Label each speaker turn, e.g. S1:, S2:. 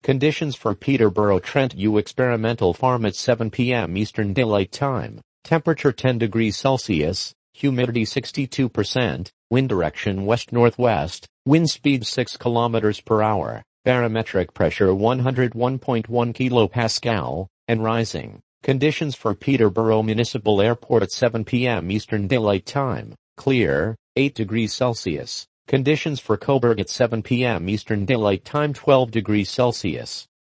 S1: Conditions for Peterborough Trent U Experimental Farm at 7 p.m. Eastern Daylight Time. Temperature 10 degrees Celsius, humidity 62%, wind direction west-northwest, wind speed 6 km per hour, barometric pressure 101.1 kilopascal, and rising. Conditions for Peterborough Municipal Airport at 7 p.m. Eastern Daylight Time. Clear, 8 degrees Celsius. Conditions for Coburg at 7 p.m. Eastern Daylight Time 12 degrees Celsius.